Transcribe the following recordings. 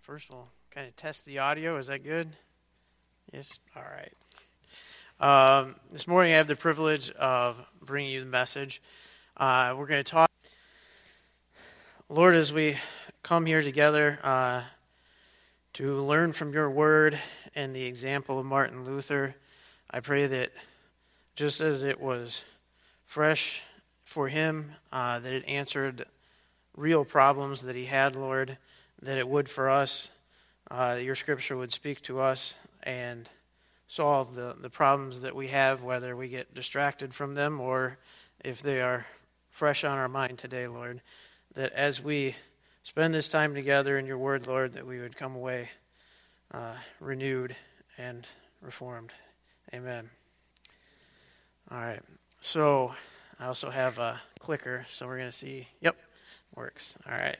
First, we'll kind of test the audio. Is that good? Yes? All right. This morning, I have the privilege of bringing you the message. We're going to talk. Lord, as we come here together to learn from your word and the example of Martin Luther, I pray that just as it was fresh for him, that it answered real problems that he had, Lord, that it would for us, that your scripture would speak to us and solve the problems that we have, whether we get distracted from them or if they are fresh on our mind today, Lord. That as we spend this time together in your word, Lord, that we would come away renewed and reformed. Amen. All right. So I also have a clicker, so we're going to see. Yep, works. All right.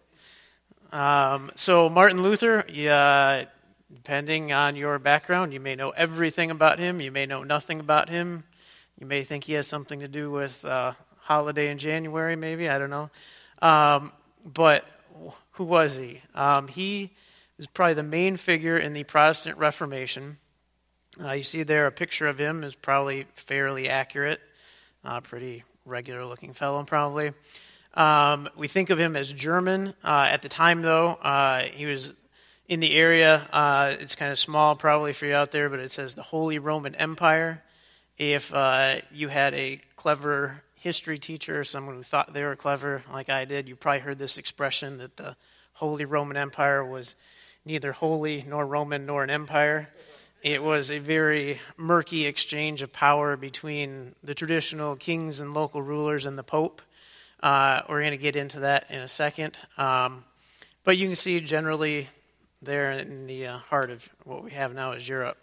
So Martin Luther, depending on your background, you may know everything about him. You may know nothing about him. You may think he has something to do with holiday in January, maybe. I don't know. But who was he? He was probably the main figure in the Protestant Reformation. You see there a picture of him is probably fairly accurate. Pretty regular-looking fellow, probably. We think of him as German. At the time, though, he was in the area. It's kind of small probably for you out there, but it says the Holy Roman Empire. If you had a clever history teacher, someone who thought they were clever like I did, you probably heard this expression that the Holy Roman Empire was neither holy nor Roman nor an empire. It was a very murky exchange of power between the traditional kings and local rulers and the Pope. We're going to get into that in a second. But you can see generally there in the heart of what we have now is Europe.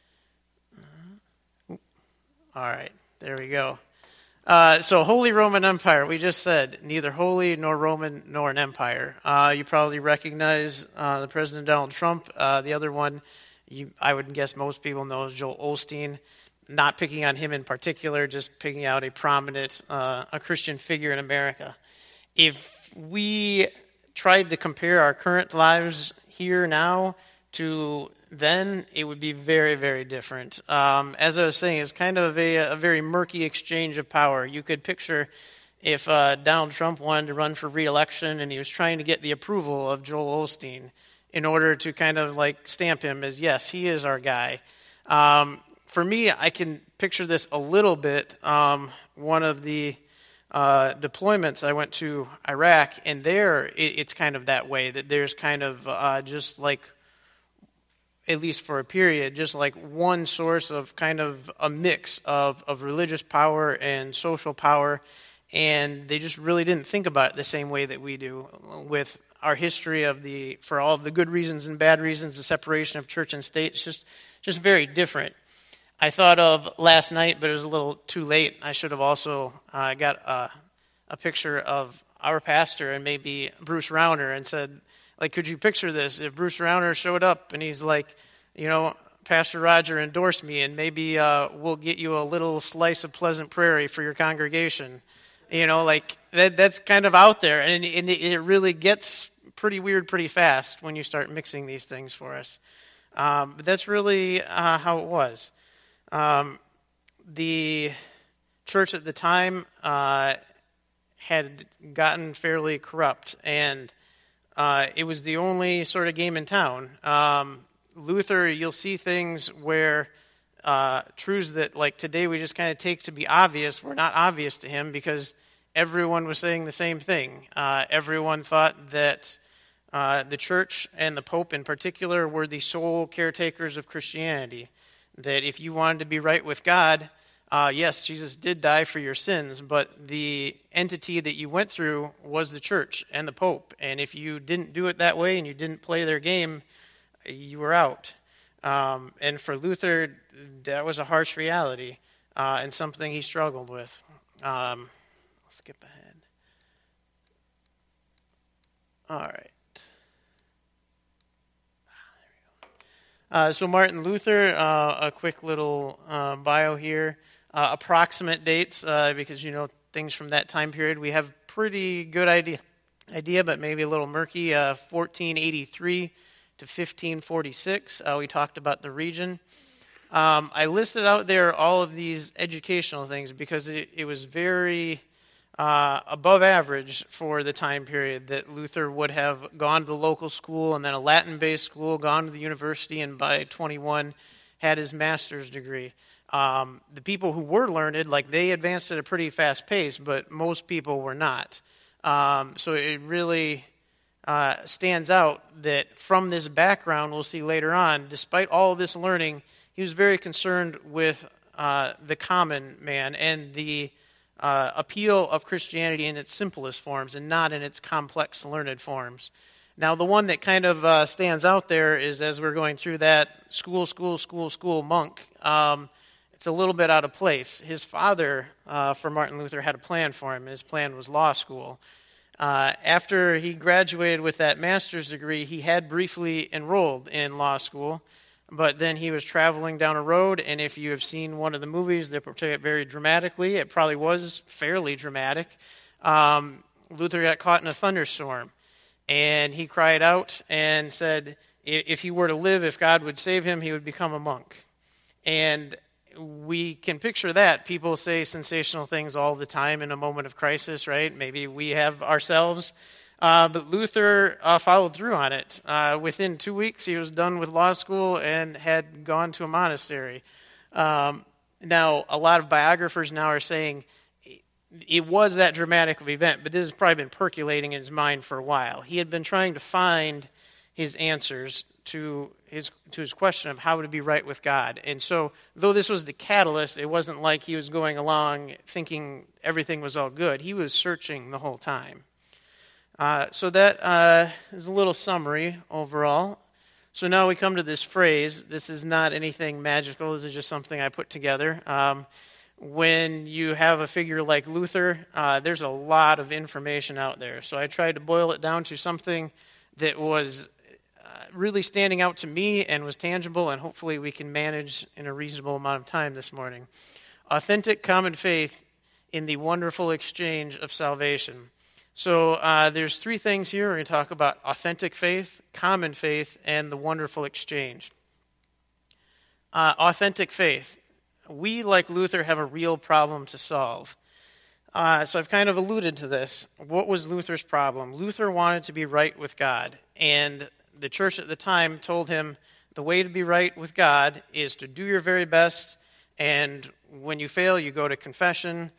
All right, there we go. So Holy Roman Empire, we just said, neither holy nor Roman nor an empire. You probably recognize the President Donald Trump. The other one, I would guess most people know, is Joel Osteen. Not picking on him in particular, just picking out a prominent, a Christian figure in America. If we tried to compare our current lives here now to then, it would be very, very different. As I was saying, it's kind of a very murky exchange of power. You could picture if Donald Trump wanted to run for re-election and he was trying to get the approval of Joel Osteen in order to kind of like stamp him as, yes, he is our guy. For me, I can picture this a little bit. One of the deployments I went to Iraq, and there it's kind of that way, that there's kind of just like, at least for a period, just like one source of kind of a mix of religious power and social power, and they just really didn't think about it the same way that we do with our history of for all of the good reasons and bad reasons, the separation of church and state. It's just very different. I thought of last night, but it was a little too late. I should have also got a picture of our pastor and maybe Bruce Rauner and said, like, could you picture this? If Bruce Rauner showed up and he's like, Pastor Roger endorsed me and maybe we'll get you a little slice of Pleasant Prairie for your congregation. Like that's kind of out there. And it really gets pretty weird pretty fast when you start mixing these things for us. But that's really how it was. The church at the time had gotten fairly corrupt, and it was the only sort of game in town. Luther, you'll see things where truths that, like today, we just kind of take to be obvious were not obvious to him because everyone was saying the same thing. Everyone thought that the church and the Pope in particular were the sole caretakers of Christianity. That if you wanted to be right with God, yes, Jesus did die for your sins, but the entity that you went through was the church and the Pope. And if you didn't do it that way and you didn't play their game, you were out. And for Luther, that was a harsh reality and something he struggled with. I'll skip ahead. All right. So Martin Luther, a quick little bio here. Approximate dates, because things from that time period we have pretty good idea, but maybe a little murky. 1483 to 1546. We talked about the region. I listed out there all of these educational things because it was very above average for the time period that Luther would have gone to the local school and then a Latin-based school, gone to the university, and by 21 had his master's degree. The people who were learned, like, they advanced at a pretty fast pace, but most people were not. So it really stands out that from this background, we'll see later on, despite all of this learning, he was very concerned with the common man and the appeal of Christianity in its simplest forms and not in its complex, learned forms. Now, the one that kind of stands out there is, as we're going through that, school, monk. It's a little bit out of place. His father, for Martin Luther, had a plan for him. His plan was law school. After he graduated with that master's degree, he had briefly enrolled in law school, but then he was traveling down a road, and if you have seen one of the movies that portray it very dramatically, it probably was fairly dramatic. Luther got caught in a thunderstorm, and he cried out and said if he were to live, if God would save him, he would become a monk. And we can picture that. People say sensational things all the time in a moment of crisis, right? Maybe we have ourselves. But Luther followed through on it. Within 2 weeks, he was done with law school and had gone to a monastery. Now, a lot of biographers now are saying it was that dramatic of an event, but this has probably been percolating in his mind for a while. He had been trying to find his answers to his question of how to be right with God. And so, though this was the catalyst, it wasn't like he was going along thinking everything was all good. He was searching the whole time. So that is a little summary overall. So now we come to this phrase. This is not anything magical. This is just something I put together. When you have a figure like Luther, there's a lot of information out there. So I tried to boil it down to something that was really standing out to me and was tangible, and hopefully we can manage in a reasonable amount of time this morning. Authentic common faith in the wonderful exchange of salvation. So there's three things here. We're going to talk about authentic faith, common faith, and the wonderful exchange. Authentic faith. We, like Luther, have a real problem to solve. So I've kind of alluded to this. What was Luther's problem? Luther wanted to be right with God, and the church at the time told him the way to be right with God is to do your very best, and when you fail, you go to confession.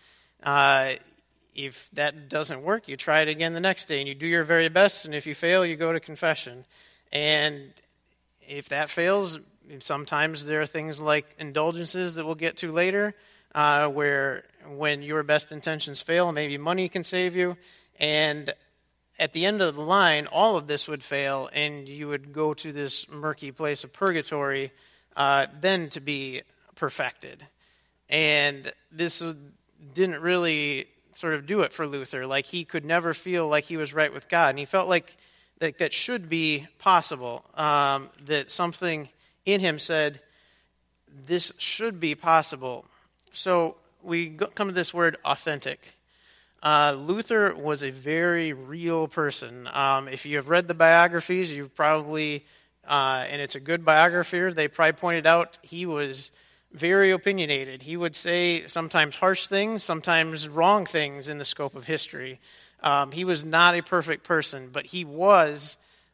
If that doesn't work, you try it again the next day, and you do your very best, and if you fail, you go to confession. And if that fails, sometimes there are things like indulgences that we'll get to later, where when your best intentions fail, maybe money can save you, and at the end of the line, all of this would fail, and you would go to this murky place of purgatory, then to be perfected. And this didn't really sort of do it for Luther. Like, he could never feel like he was right with God, and he felt like that should be possible, that something in him said, this should be possible. So we come to this word authentic. Luther was a very real person. If you have read the biographies, you've probably, and it's a good biography, they probably pointed out he was very opinionated. He would say sometimes harsh things, sometimes wrong things in the scope of history. He was not a perfect person, but he was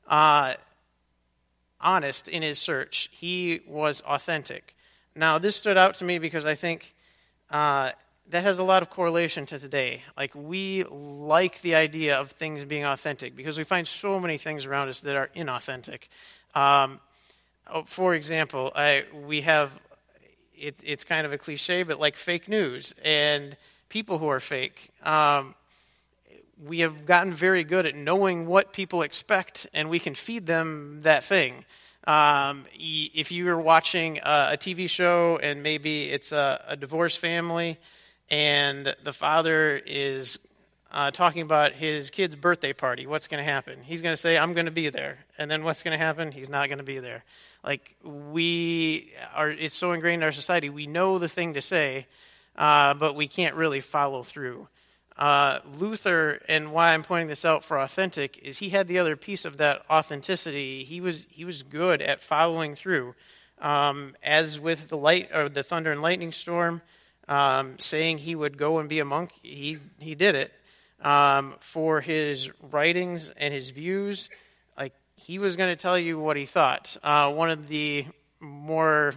honest in his search. He was authentic. Now, this stood out to me because I think that has a lot of correlation to today. Like, we like the idea of things being authentic because we find so many things around us that are inauthentic. For example, we have, it's kind of a cliche, but like fake news and people who are fake. We have gotten very good at knowing what people expect, and we can feed them that thing. If you are watching a TV show and maybe it's a divorced family and the father is talking about his kid's birthday party, what's going to happen? He's going to say, I'm going to be there. And then what's going to happen? He's not going to be there. Like, it's so ingrained in our society, we know the thing to say, but we can't really follow through. Luther, and why I'm pointing this out for authentic, is he had the other piece of that authenticity. He was good at following through, as with the thunder and lightning storm, saying he would go and be a monk. He did it. For his writings and his views, like he was going to tell you what he thought. One of the more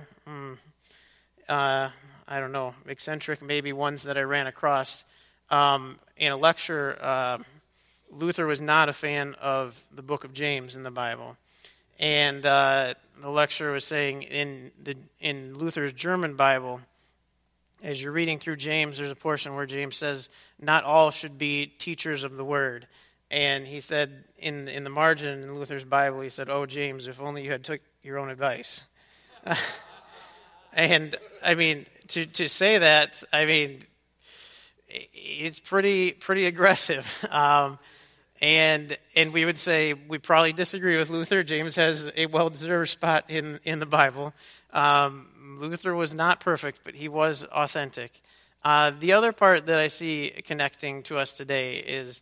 I don't know, eccentric maybe ones that I ran across. In a lecture, Luther was not a fan of the book of James in the Bible. And the lecturer was saying in Luther's German Bible, as you're reading through James, there's a portion where James says, not all should be teachers of the word. And he said in the margin in Luther's Bible, he said, oh, James, if only you had took your own advice. And, I mean, to say that, I mean, it's pretty aggressive. And we would say we probably disagree with Luther. James has a well-deserved spot in the Bible. Luther was not perfect, but he was authentic. The other part that I see connecting to us today is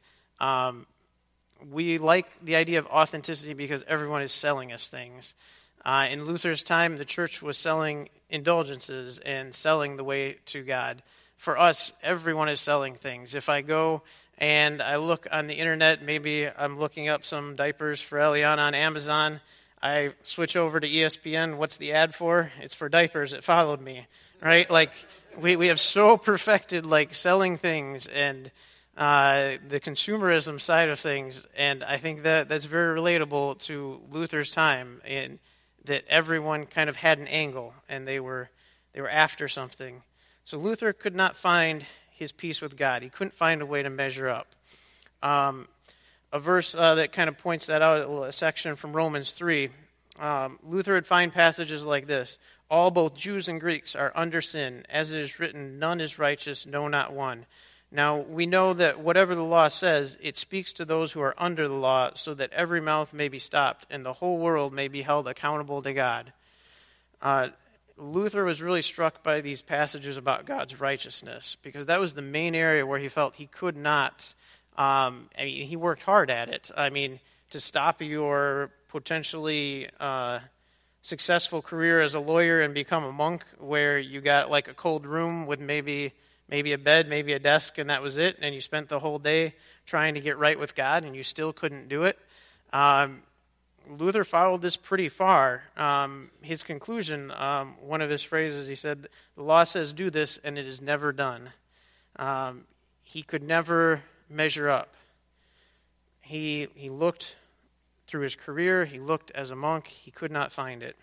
we like the idea of authenticity because everyone is selling us things. In Luther's time, the church was selling indulgences and selling the way to God. For us, everyone is selling things. If I go and I look on the internet, maybe I'm looking up some diapers for Eliana on Amazon, I switch over to ESPN, what's the ad for? It's for diapers. It followed me, right? Like, we have so perfected, like, selling things and the consumerism side of things, and I think that's very relatable to Luther's time, in that everyone kind of had an angle, and they were after something. So Luther could not find his peace with God. He couldn't find a way to measure up. A verse that kind of points that out, a section from Romans 3, Luther would find passages like this: all, both Jews and Greeks, are under sin. As it is written, none is righteous, no, not one. Now, we know that whatever the law says, it speaks to those who are under the law, so that every mouth may be stopped and the whole world may be held accountable to God. Luther was really struck by these passages about God's righteousness, because that was the main area where he felt he could not, he worked hard at it. I mean, to stop your potentially successful career as a lawyer and become a monk, where you got like a cold room with maybe a bed, maybe a desk, and that was it, and you spent the whole day trying to get right with God, and you still couldn't do it. Luther followed this pretty far. His conclusion, one of his phrases, he said, the law says do this, and it is never done. He could never measure up. He looked through his career, he looked as a monk, he could not find it.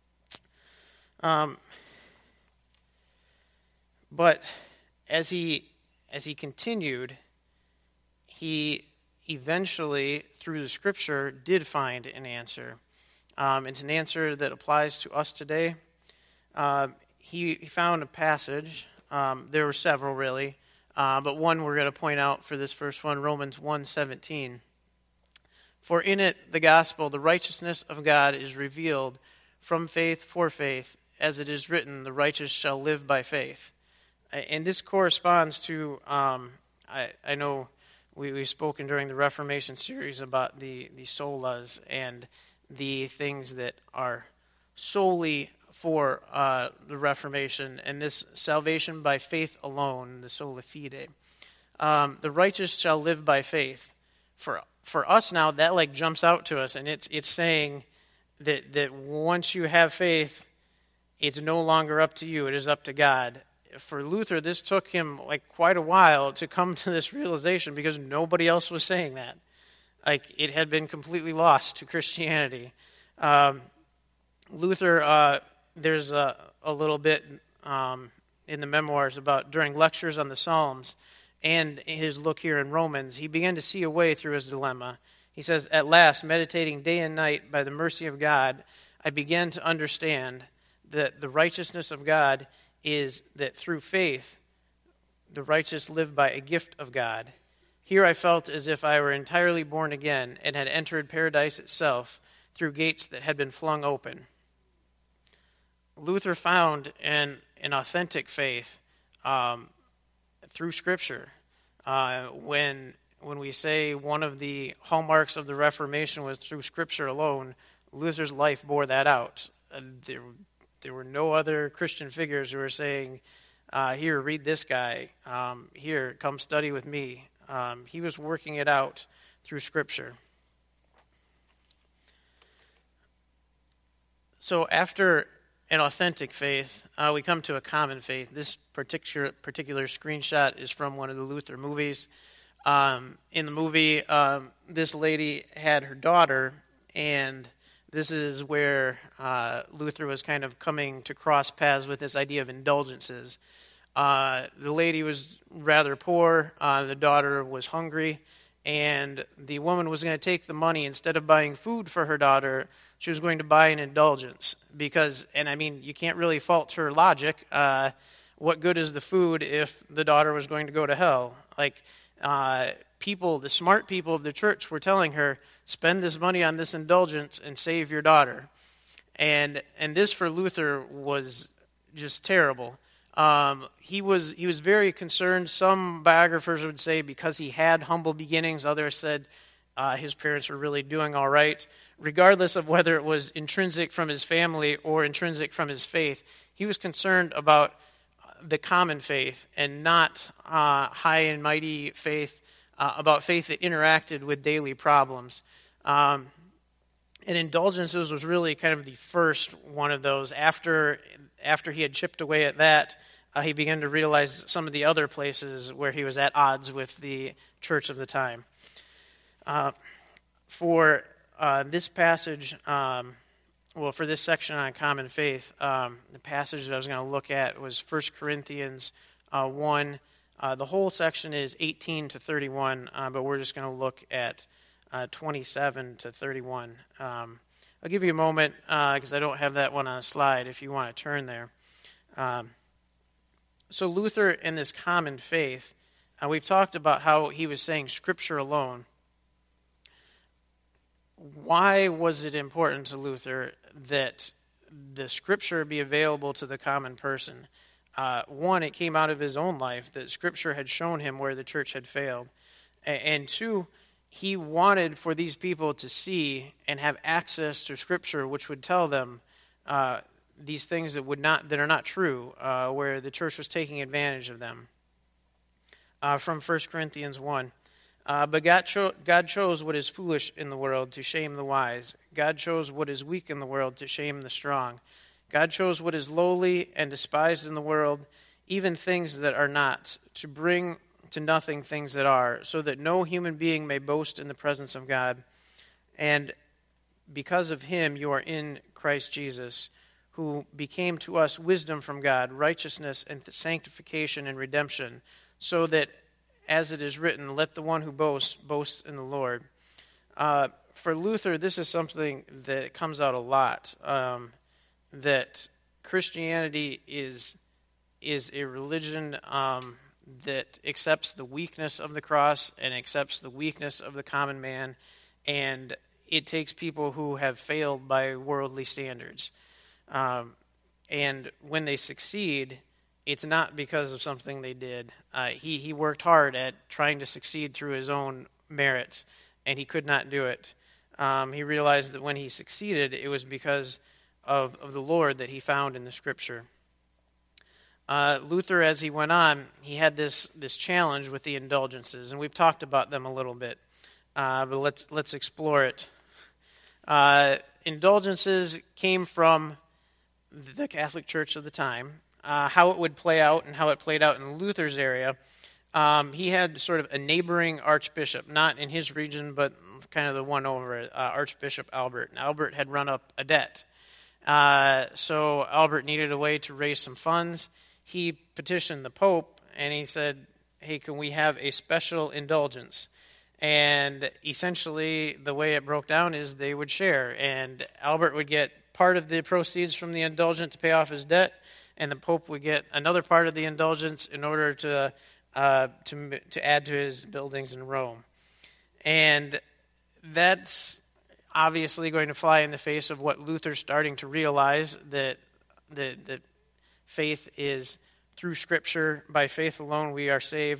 But as he continued, he eventually, through the Scripture, did find an answer. It's an answer that applies to us today. He found a passage. There were several, really, but one we're going to point out for this first one, Romans 1:17. For in it, the gospel, the righteousness of God is revealed from faith for faith, as it is written, the righteous shall live by faith. And this corresponds to, I know we've spoken during the Reformation series about the solas and the things that are solely for the Reformation, and this salvation by faith alone, the sola fide. The righteous shall live by faith. For us now, that like jumps out to us, and it's saying that once you have faith, it's no longer up to you, it is up to God. For Luther, this took him like quite a while to come to this realization, because nobody else was saying that. Like, it had been completely lost to Christianity. Luther, there's a little bit in the memoirs about during lectures on the Psalms and his look here in Romans, he began to see a way through his dilemma. He says, at last, meditating day and night by the mercy of God, I began to understand that the righteousness of God is that through faith, the righteous live by a gift of God. Here I felt as if I were entirely born again and had entered paradise itself through gates that had been flung open. Luther found an authentic faith through Scripture. When we say one of the hallmarks of the Reformation was through Scripture alone, Luther's life bore that out. There were no other Christian figures who were saying, here, read this guy. Here, come study with me. He was working it out through Scripture. So after an authentic faith, we come to a common faith. This particular screenshot is from one of the Luther movies. In the movie, this lady had her daughter, and this is where Luther was kind of coming to cross paths with this idea of indulgences. The lady was rather poor, the daughter was hungry, and the woman was going to take the money, instead of buying food for her daughter, she was going to buy an indulgence. Because, and I mean, you can't really fault her logic. What good is the food if the daughter was going to go to hell? Like, the smart people of the church were telling her, spend this money on this indulgence and save your daughter. And this for Luther was just terrible. He was very concerned. Some biographers would say because he had humble beginnings. Others said his parents were really doing all right. Regardless of whether it was intrinsic from his family or intrinsic from his faith, he was concerned about the common faith and not high and mighty faith, about faith that interacted with daily problems. And indulgences was really kind of the first one of those. After he had chipped away at that, he began to realize some of the other places where he was at odds with the church of the time. For this passage, for this section on common faith, the passage that I was going to look at was 1 Corinthians 1. The whole section is 18 to 31, but we're just going to look at 27 to 31. I'll give you a moment because I don't have that one on a slide if you want to turn there. So Luther in this common faith, we've talked about how he was saying Scripture alone. Why was it important to Luther that the Scripture be available to the common person? One, it came out of his own life that Scripture had shown him where the church had failed. And two, he wanted for these people to see and have access to Scripture, which would tell them these things that are not true, where the church was taking advantage of them. From 1 Corinthians 1. But God chose what is foolish in the world to shame the wise. God chose what is weak in the world to shame the strong. God chose what is lowly and despised in the world, even things that are not, to bring to nothing things that are, so that no human being may boast in the presence of God. And because of him you are in Christ Jesus, who became to us wisdom from God, righteousness and sanctification and redemption, so that, as it is written, let the one who boasts, boast in the Lord. For Luther, this is something that comes out a lot, that Christianity is a religion that accepts the weakness of the cross and accepts the weakness of the common man, and it takes people who have failed by worldly standards. And when they succeed, it's not because of something they did. He worked hard at trying to succeed through his own merits, and he could not do it. He realized that when he succeeded, it was because of the Lord that he found in the Scripture. Luther, as he went on, he had this challenge with the indulgences, and we've talked about them a little bit, but let's explore it. Indulgences came from the Catholic Church of the time. How it would play out and how it played out in Luther's area, he had sort of a neighboring archbishop, not in his region, but kind of the one over it, Archbishop Albert. And Albert had run up a debt. So Albert needed a way to raise some funds. He petitioned the Pope, and he said, hey, can we have a special indulgence? And essentially, the way it broke down is they would share, and Albert would get part of the proceeds from the indulgence to pay off his debt, and the Pope would get another part of the indulgence in order to add to his buildings in Rome. And that's obviously going to fly in the face of what Luther's starting to realize, that faith is through Scripture. By faith alone we are saved.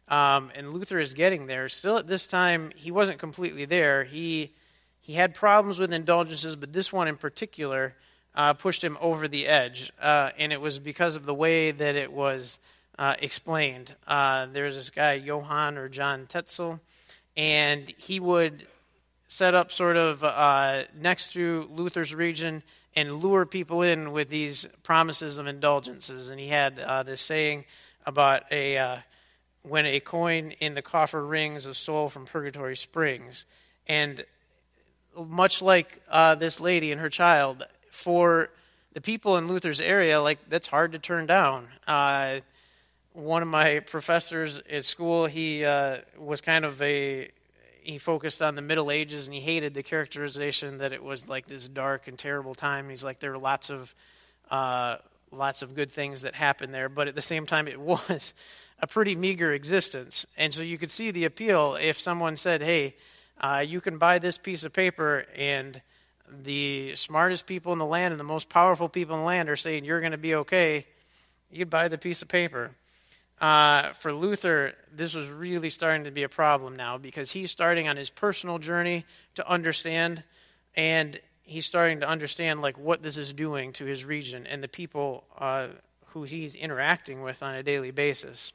And Luther is getting there. Still at this time, he wasn't completely there. He had problems with indulgences, but this one in particular pushed him over the edge. And it was because of the way that it was explained. There's this guy, Johann or John Tetzel, and he would set up sort of next to Luther's region and lure people in with these promises of indulgences. And he had this saying about when a coin in the coffer rings, a soul from purgatory springs. And much like this lady and her child, for the people in Luther's area, like, that's hard to turn down. One of my professors at school, he was kind of he focused on the Middle Ages, and he hated the characterization that it was like this dark and terrible time. He's like, there were lots of good things that happened there, but at the same time, it was a pretty meager existence. And so you could see the appeal if someone said, hey, you can buy this piece of paper, and the smartest people in the land and the most powerful people in the land are saying you're going to be okay, you'd buy the piece of paper. For Luther, this was really starting to be a problem now, because he's starting on his personal journey to understand, and he's starting to understand like what this is doing to his region and the people who he's interacting with on a daily basis.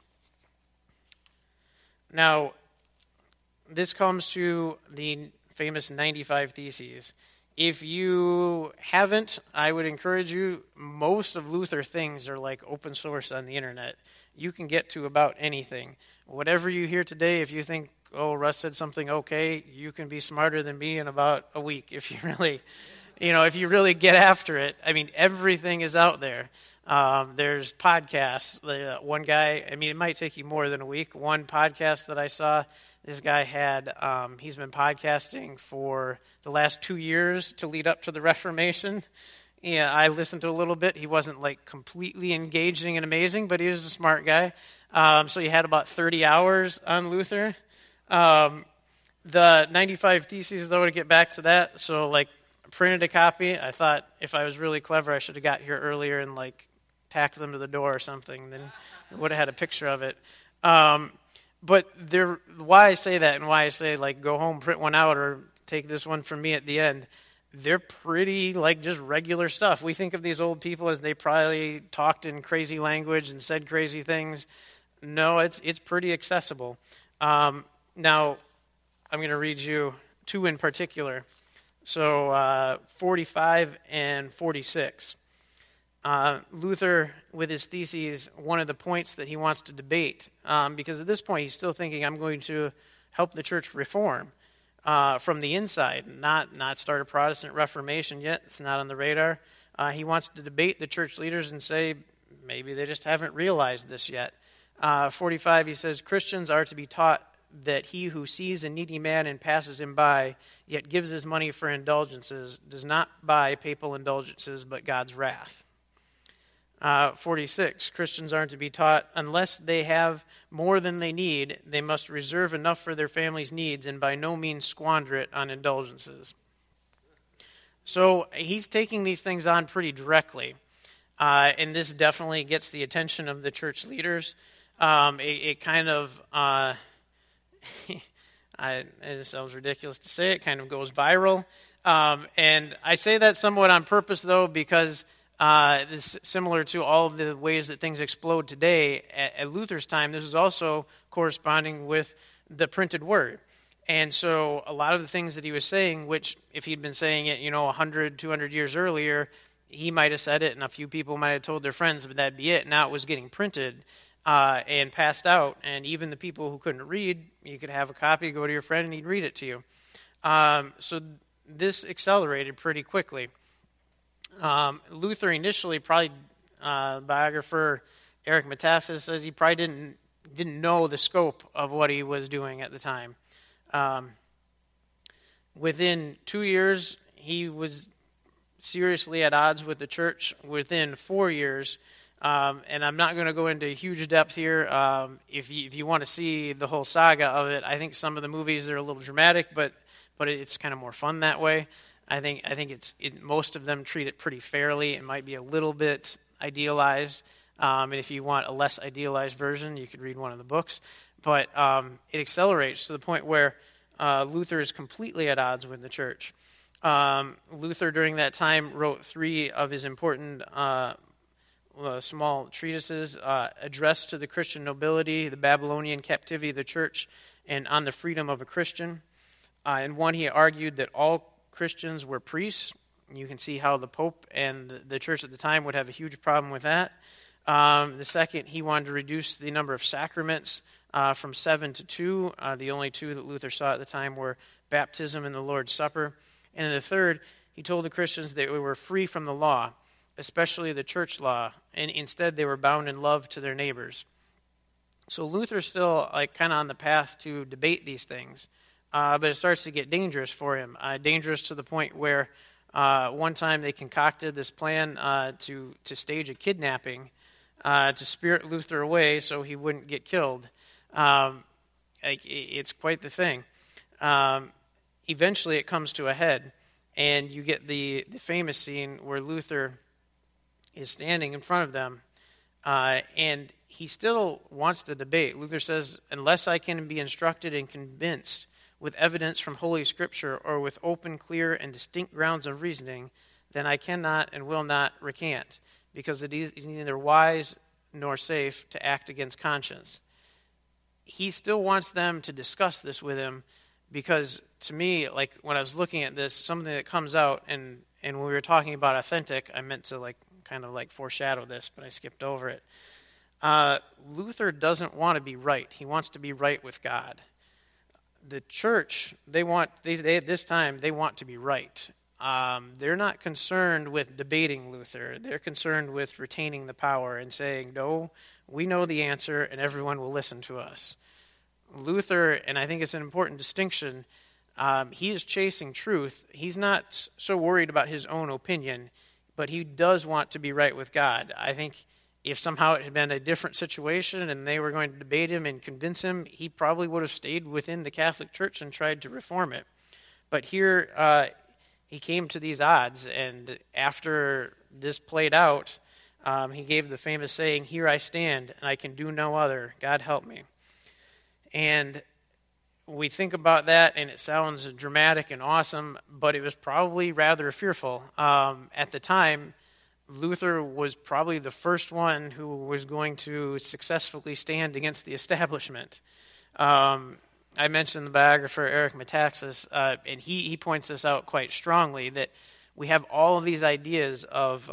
Now, this comes to the famous 95 Theses. If you haven't, I would encourage you. Most of Luther things are like open source on the internet. You can get to about anything. Whatever you hear today, if you think, oh, Russ said something okay, you can be smarter than me in about a week if you really get after it. I mean, everything is out there. There's podcasts. One guy, I mean, it might take you more than a week. One podcast that I saw, this guy had, he's been podcasting for the last 2 years to lead up to the Reformation. Yeah, I listened to a little bit. He wasn't like completely engaging and amazing, but he was a smart guy. So he had about 30 hours on Luther. The 95 Theses, though, to get back to that, so like printed a copy. I thought if I was really clever, I should have got here earlier and like tacked them to the door or something. Then I would have had a picture of it. But why I say that and why I say like go home, print one out, or take this one from me at the end, they're pretty like just regular stuff. We think of these old people as they probably talked in crazy language and said crazy things. No, it's pretty accessible. Now, I'm going to read you two in particular. So 45 and 46. Luther, with his theses, one of the points that he wants to debate, because at this point he's still thinking, I'm going to help the church reform from the inside, not start a Protestant Reformation yet. It's not on the radar. He wants to debate the church leaders and say, maybe they just haven't realized this yet. 45, he says, Christians are to be taught that he who sees a needy man and passes him by, yet gives his money for indulgences, does not buy papal indulgences, but God's wrath. 46, Christians aren't to be taught, unless they have more than they need, they must reserve enough for their family's needs and by no means squander it on indulgences. So he's taking these things on pretty directly, and this definitely gets the attention of the church leaders. It kind of, it sounds ridiculous to say, it kind of goes viral. And I say that somewhat on purpose, though, because this is similar to all of the ways that things explode today. At Luther's time, this is also corresponding with the printed word. And so a lot of the things that he was saying, which if he'd been saying it, 100, 200 years earlier, he might have said it and a few people might have told their friends, but that'd be it. Now it was getting printed and passed out. And even the people who couldn't read, you could have a copy, go to your friend, and he'd read it to you. So this accelerated pretty quickly. Luther initially, probably biographer Eric Metaxas says he probably didn't know the scope of what he was doing at the time. Within 2 years, he was seriously at odds with the church. Within 4 years, and I'm not going to go into huge depth here. If you want to see the whole saga of it, I think some of the movies are a little dramatic, but it's kind of more fun that way. I think most of them treat it pretty fairly. It might be a little bit idealized, and if you want a less idealized version, you could read one of the books. but it accelerates to the point where Luther is completely at odds with the church. Luther, during that time, wrote 3 of his important small treatises addressed to the Christian nobility, the Babylonian captivity of the church, and on the freedom of a Christian. In one, he argued that all Christians were priests. You can see how the Pope and the church at the time would have a huge problem with that. The second, he wanted to reduce the number of sacraments from 7 to 2. The only 2 that Luther saw at the time were baptism and the Lord's Supper. And the third, he told the Christians that they were free from the law, especially the church law, and instead they were bound in love to their neighbors. So Luther's still kind of on the path to debate these things, but it starts to get dangerous for him, dangerous to the point where one time they concocted this plan to stage a kidnapping to spirit Luther away so he wouldn't get killed. It's quite the thing. Eventually it comes to a head, and you get the famous scene where Luther is standing in front of them, and he still wants to debate. Luther says, unless I can be instructed and convinced with evidence from Holy Scripture or with open, clear, and distinct grounds of reasoning, then I cannot and will not recant, because it is neither wise nor safe to act against conscience. He still wants them to discuss this with him, because to me, when I was looking at this, something that comes out, and when we were talking about authentic, I meant to kind of foreshadow this, but I skipped over it. Luther doesn't want to be right. He wants to be right with God. The church, at this time, they want to be right. They're not concerned with debating Luther. They're concerned with retaining the power and saying, no, we know the answer and everyone will listen to us. Luther, and I think it's an important distinction, he is chasing truth. He's not so worried about his own opinion, but he does want to be right with God. I think if somehow it had been a different situation and they were going to debate him and convince him, he probably would have stayed within the Catholic Church and tried to reform it. But here he came to these odds, and after this played out, he gave the famous saying, "Here I stand, and I can do no other. God help me." And we think about that, and it sounds dramatic and awesome, but it was probably rather fearful. At the time, Luther was probably the first one who was going to successfully stand against the establishment. I mentioned the biographer Eric Metaxas, and he points this out quite strongly, that we have all of these ideas of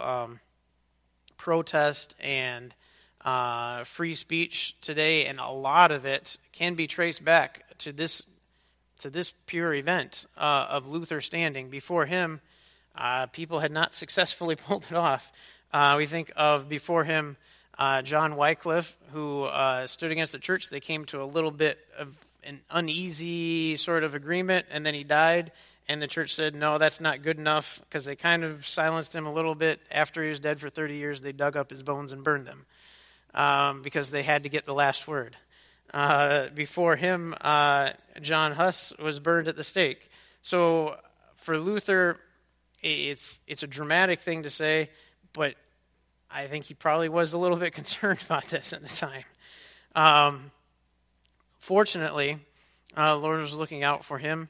protest and free speech today, and a lot of it can be traced back to this pure event of Luther standing. Before him, people had not successfully pulled it off. We think of before him John Wycliffe, who stood against the church. They came to a little bit of an uneasy sort of agreement, and then he died, and the church said, no, that's not good enough, because they kind of silenced him a little bit. After he was dead for 30 years, they dug up his bones and burned them, because they had to get the last word. Before him, John Huss was burned at the stake. So for Luther, it's a dramatic thing to say, but I think he probably was a little bit concerned about this at the time. Fortunately, the Lord was looking out for him.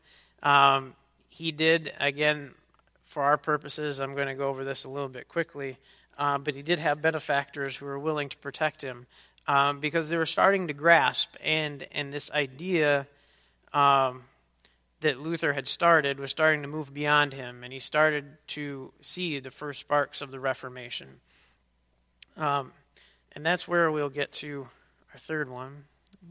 He did, again, for our purposes, I'm going to go over this a little bit quickly, but he did have benefactors who were willing to protect him, because they were starting to grasp, and this idea that Luther had started was starting to move beyond him, and he started to see the first sparks of the Reformation. And that's where we'll get to our third one.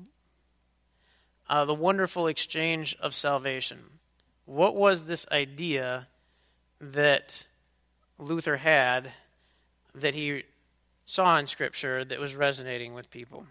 The wonderful exchange of salvation. What was this idea that Luther had that he saw in Scripture that was resonating with people?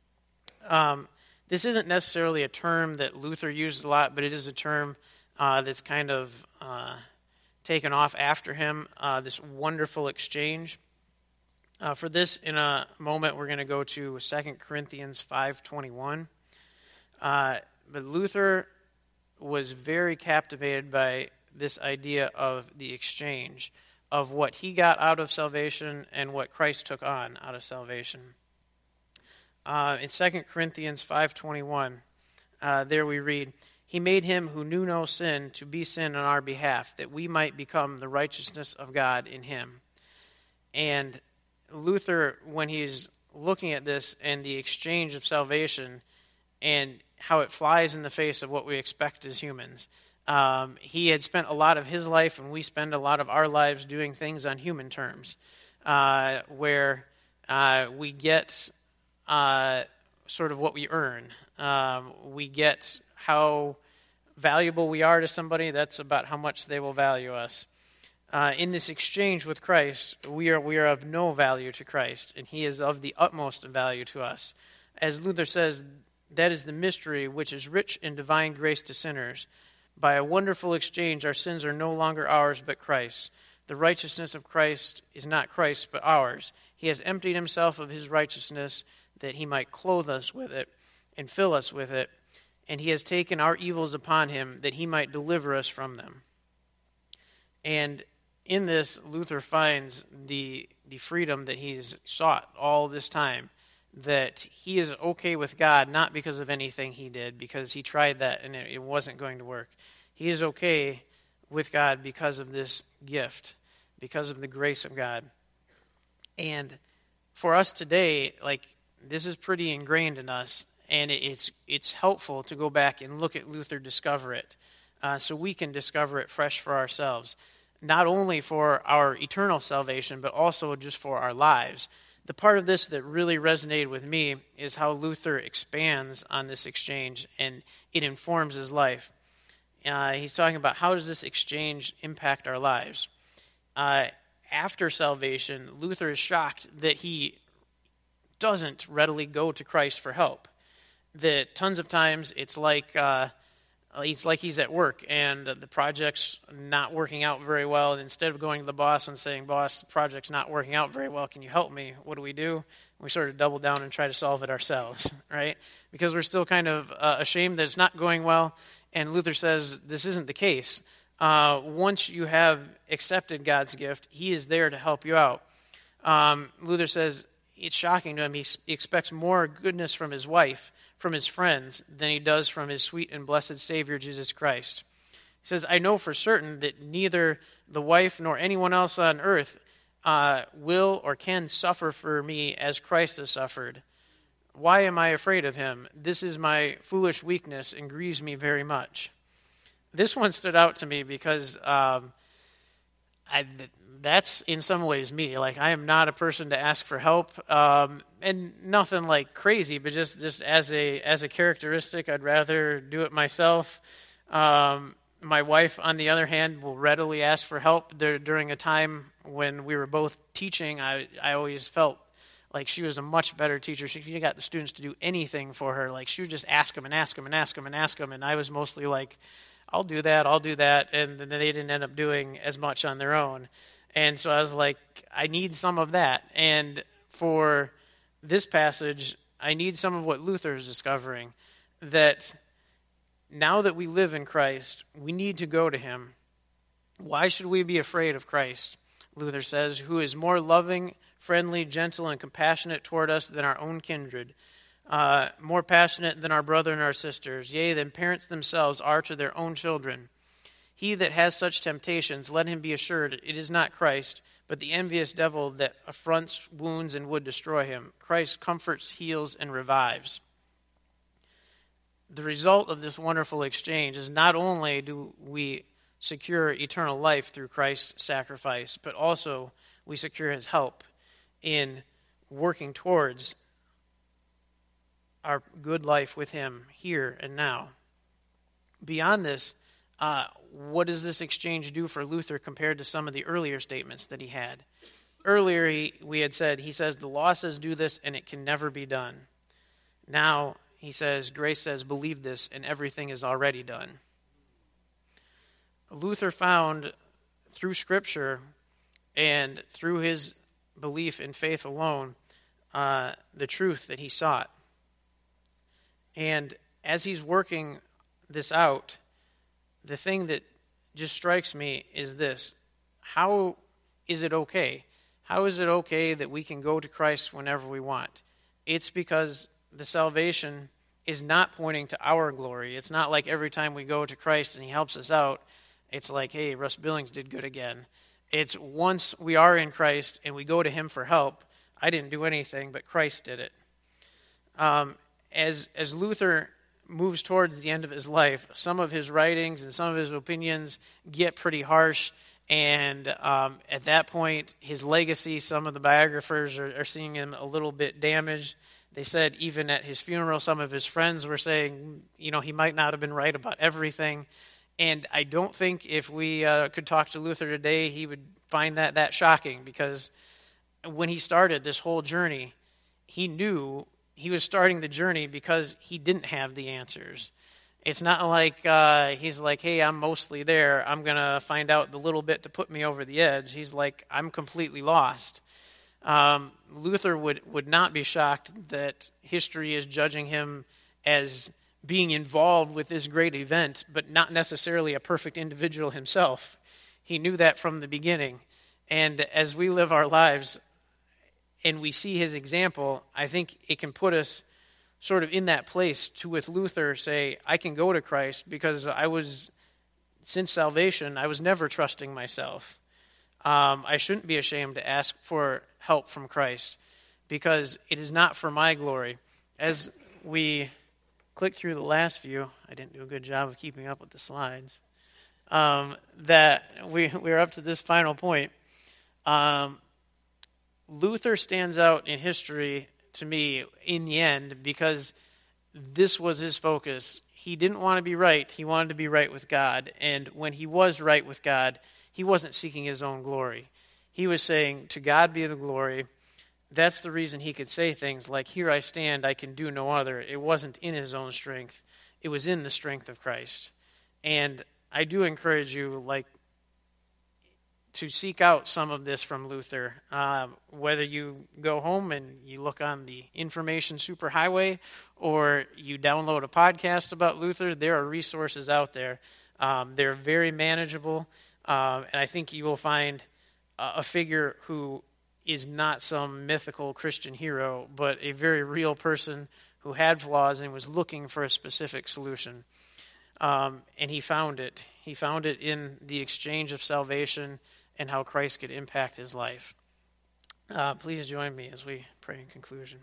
This isn't necessarily a term that Luther used a lot, but it is a term that's kind of taken off after him, this wonderful exchange. For this, in a moment, we're going to go to 2 Corinthians 5:21. But Luther was very captivated by this idea of the exchange of what he got out of salvation and what Christ took on out of salvation. In 2 Corinthians 5:21, there we read, "He made him who knew no sin to be sin on our behalf, that we might become the righteousness of God in him." And Luther, when he's looking at this and the exchange of salvation and how it flies in the face of what we expect as humans, he had spent a lot of his life, and we spend a lot of our lives doing things on human terms, where we get sort of what we earn. We get how valuable we are to somebody. That's about how much they will value us. In this exchange with Christ, we are of no value to Christ, and he is of the utmost value to us. As Luther says, that is the mystery which is rich in divine grace to sinners. By a wonderful exchange, our sins are no longer ours but Christ's. The righteousness of Christ is not Christ's but ours. He has emptied himself of his righteousness that he might clothe us with it and fill us with it, and he has taken our evils upon him that he might deliver us from them. And in this, Luther finds the freedom that he's sought all this time, that he is okay with God, not because of anything he did, because he tried that and it wasn't going to work. He is okay with God because of this gift, because of the grace of God. And for us today, this is pretty ingrained in us, and it's helpful to go back and look at Luther, discover it, so we can discover it fresh for ourselves, not only for our eternal salvation, but also just for our lives. The part of this that really resonated with me is how Luther expands on this exchange, and it informs his life. He's talking about how does this exchange impact our lives. After salvation, Luther is shocked that he doesn't readily go to Christ for help. That tons of times it's like he's at work and the project's not working out very well, and instead of going to the boss and saying, "Boss, the project's not working out very well, can you help me?" What do? We sort of double down and try to solve it ourselves, right? Because we're still kind of ashamed that it's not going well, and Luther says this isn't the case. Once you have accepted God's gift, he is there to help you out. Luther says it's shocking to him. He expects more goodness from his wife, from his friends, than he does from his sweet and blessed Savior, Jesus Christ. He says, "I know for certain that neither the wife nor anyone else on earth will or can suffer for me as Christ has suffered. Why am I afraid of him? This is my foolish weakness and grieves me very much." This one stood out to me because that's in some ways me. I am not a person to ask for help, and nothing crazy, but just as a characteristic, I'd rather do it myself. My wife, on the other hand, will readily ask for help. During a time when we were both teaching, I always felt like she was a much better teacher. She got the students to do anything for her. She would just ask them and ask them and ask them and ask them, and I was mostly I'll do that, and then they didn't end up doing as much on their own. And so I was like, I need some of that. And for this passage, I need some of what Luther is discovering, that now that we live in Christ, we need to go to him. Why should we be afraid of Christ? Luther says, who is more loving, friendly, gentle, and compassionate toward us than our own kindred, more passionate than our brother and our sisters, yea, than parents themselves are to their own children. He that has such temptations, let him be assured it is not Christ, but the envious devil that affronts, wounds, and would destroy him. Christ comforts, heals, and revives. The result of this wonderful exchange is not only do we secure eternal life through Christ's sacrifice, but also we secure his help in working towards our good life with him here and now. Beyond this, what does this exchange do for Luther compared to some of the earlier statements that he had? Earlier, we had said, he says, the law says do this and it can never be done. Now, he says, grace says believe this and everything is already done. Luther found through Scripture and through his belief in faith alone the truth that he sought. And as he's working this out, the thing that just strikes me is this. How is it okay? How is it okay that we can go to Christ whenever we want? It's because the salvation is not pointing to our glory. It's not like every time we go to Christ and he helps us out, it's like, hey, Russ Billings did good again. It's once we are in Christ and we go to him for help, I didn't do anything, but Christ did it. As Luther moves towards the end of his life, some of his writings and some of his opinions get pretty harsh, and at that point, his legacy, some of the biographers are seeing him a little bit damaged. They said even at his funeral, some of his friends were saying, he might not have been right about everything. And I don't think if we could talk to Luther today, he would find that shocking, because when he started this whole journey, he knew he was starting the journey because he didn't have the answers. It's not like he's like, hey, I'm mostly there. I'm going to find out the little bit to put me over the edge. He's like, I'm completely lost. Luther would not be shocked that history is judging him as being involved with this great event, but not necessarily a perfect individual himself. He knew that from the beginning. And as we live our lives and we see his example, I think it can put us sort of in that place to, with Luther, say, I can go to Christ because since salvation, I was never trusting myself. I shouldn't be ashamed to ask for help from Christ because it is not for my glory. As we click through the last few, I didn't do a good job of keeping up with the slides, that we're up to this final point. Luther stands out in history to me in the end because this was his focus. He didn't want to be right. He wanted to be right with God. And when he was right with God, he wasn't seeking his own glory. He was saying, to God be the glory. That's the reason he could say things like, here I stand, I can do no other. It wasn't in his own strength. It was in the strength of Christ. And I do encourage you, to seek out some of this from Luther. Whether you go home and you look on the information superhighway or you download a podcast about Luther, there are resources out there. They're very manageable, and I think you will find a figure who is not some mythical Christian hero, but a very real person who had flaws and was looking for a specific solution. And he found it. He found it in the exchange of salvation and how Christ could impact his life. Please join me as we pray in conclusion.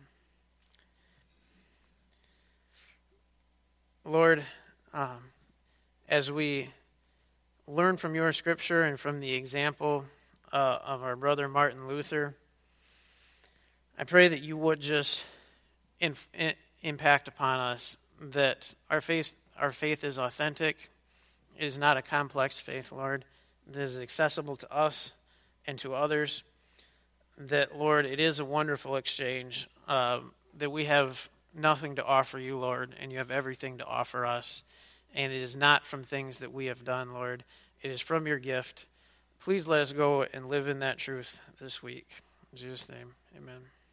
Lord, as we learn from your scripture and from the example of our brother Martin Luther, I pray that you would just impact upon us, that our faith is authentic. It is not a complex faith, Lord. That is accessible to us and to others. That, Lord, it is a wonderful exchange, that we have nothing to offer you, Lord, and you have everything to offer us. And it is not from things that we have done, Lord. It is from your gift. Please let us go and live in that truth this week. In Jesus' name, amen.